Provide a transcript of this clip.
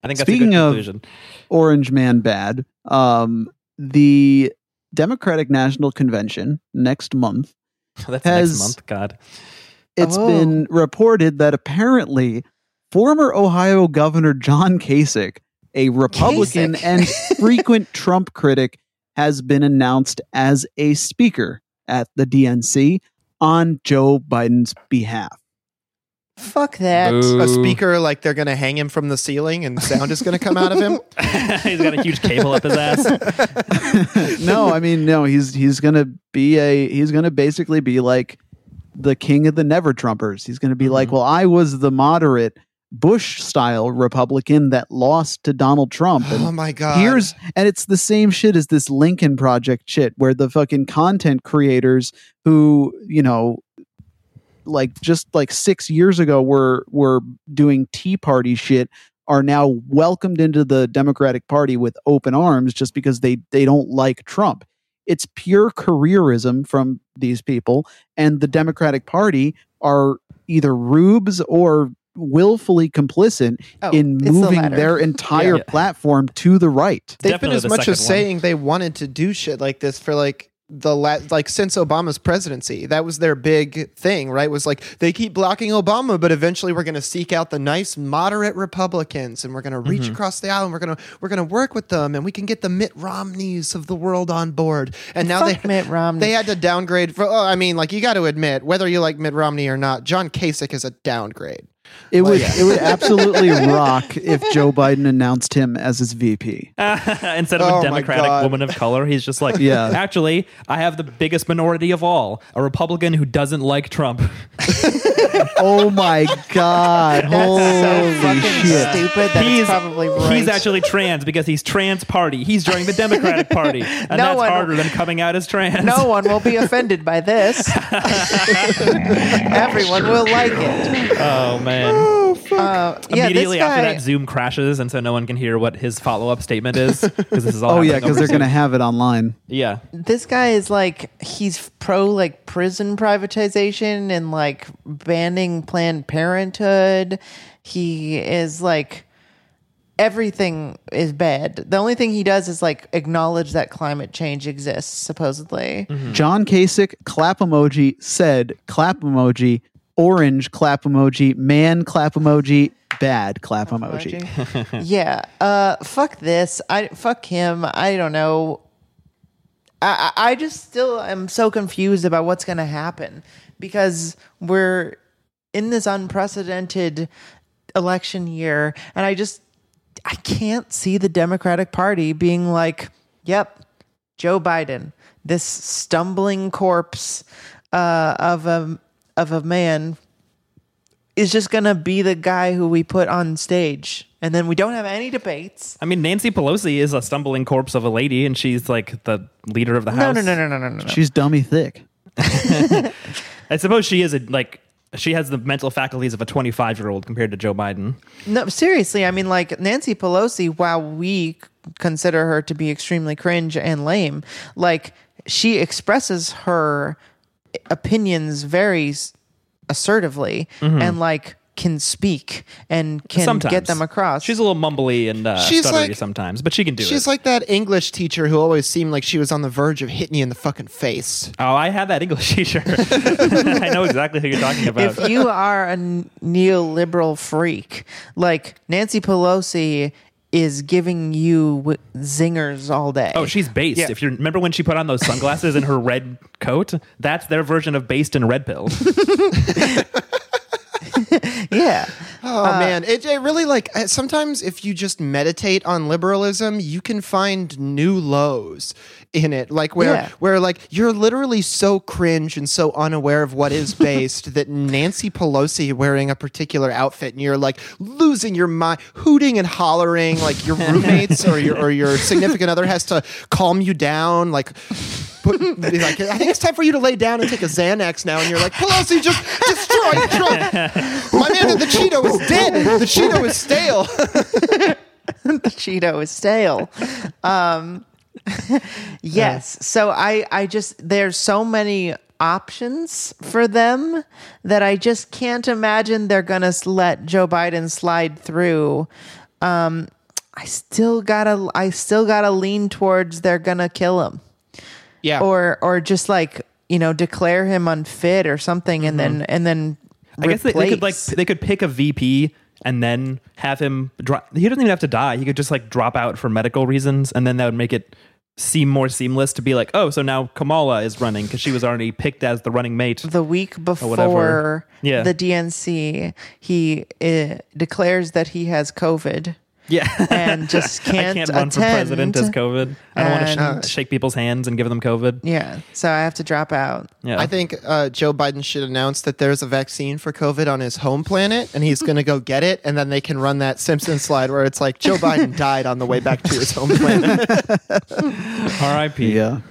think that's a good conclusion. Orange Man bad. The Democratic National Convention next month. That's next month, God. It's been reported that apparently former Ohio Governor John Kasich, a Republican and frequent Trump critic, has been announced as a speaker at the DNC on Joe Biden's behalf. Fuck that. Boo. A speaker, like they're going to hang him from the ceiling and sound is going to come out of him. He's got a huge cable up his ass. No, he's going to basically be like the king of the never Trumpers. He's going to be like, well, I was the moderate Bush style Republican that lost to Donald Trump. And oh my God. And it's the same shit as this Lincoln Project shit where the fucking content creators who, just 6 years ago were doing Tea Party shit are now welcomed into the Democratic Party with open arms just because they don't like Trump. It's pure careerism from these people, and the Democratic Party are either rubes or willfully complicit in moving their entire platform to the right. They've been as much as saying they wanted to do shit like this for since Obama's presidency. That was their big thing, right? Was like, they keep blocking Obama, but eventually we're going to seek out the nice moderate Republicans and we're going to reach across the aisle and we're going to work with them and we can get the Mitt Romneys of the world on board. And now Mitt Romney. They had to downgrade you got to admit, whether you like Mitt Romney or not, John Kasich is a downgrade. It would absolutely rock if Joe Biden announced him as his VP. Instead of a Democratic woman of color, he's just like, actually, I have the biggest minority of all, a Republican who doesn't like Trump. Oh my God. Holy so fucking shit. stupid. That's probably right. He's actually trans because he's trans party. He's joining the Democratic Party. And that's harder than coming out as trans. No one will be offended by this. Everyone will like it. Oh, man. Oh, fuck. Immediately after that, Zoom crashes, and so no one can hear what his follow-up statement is because this is all. Because they're going to have it online. Yeah, this guy is he's pro prison privatization and banning Planned Parenthood. He is everything is bad. The only thing he does is acknowledge that climate change exists, supposedly. Mm-hmm. John Kasich, clap emoji, said clap emoji. Orange clap emoji, man clap emoji, bad clap emoji. Yeah. Fuck this. Fuck him. I don't know. I just still am so confused about what's going to happen because we're in this unprecedented election year, and I can't see the Democratic Party being yep, Joe Biden, this stumbling corpse of a man is just going to be the guy who we put on stage. And then we don't have any debates. I mean, Nancy Pelosi is a stumbling corpse of a lady, and she's the leader of the House. No. She's dummy thick. I suppose she is she has the mental faculties of a 25-year-old compared to Joe Biden. No, seriously. I mean, Nancy Pelosi, while we consider her to be extremely cringe and lame, she expresses her opinions very assertively and can speak and can sometimes get them across. She's a little mumbly and stuttery sometimes, but she can do it. She's like that English teacher who always seemed like she was on the verge of hitting you in the fucking face. Oh, I had that English teacher. I know exactly who you're talking about. If you are a neoliberal freak, Nancy Pelosi is giving you zingers all day. Oh, she's based. Yeah. If you remember when she put on those sunglasses and her red coat, that's their version of based in red pill. Yeah. Oh man, it really sometimes if you just meditate on liberalism, you can find new lows in it. Where you're literally so cringe and so unaware of what is based that Nancy Pelosi wearing a particular outfit and you're losing your mind, hooting and hollering your roommates or your significant other has to calm you down. I think it's time for you to lay down and take a Xanax now. And you're Pelosi just destroyed Trump. My man, the Cheeto is dead. The Cheeto is stale. The Cheeto is stale. Yes. So I just, there's so many options for them that I just can't imagine they're going to let Joe Biden slide through. I still gotta lean towards they're gonna kill him. Yeah. Or just like, declare him unfit or something, and then I guess they could pick a VP and then have him drop. He doesn't even have to die. He could just like drop out for medical reasons, and then that would make it seem more seamless to be like, oh, so now Kamala is running because she was already picked as the running mate. The week before the DNC, he declares that he has COVID. Yeah, and just can't run for president as COVID. I don't want to shake people's hands and give them COVID. Yeah, so I have to drop out. Yeah, I think Joe Biden should announce that there's a vaccine for COVID on his home planet, and he's going to go get it, and then they can run that Simpsons slide where it's like Joe Biden died on the way back to his home planet. R.I.P. Yeah.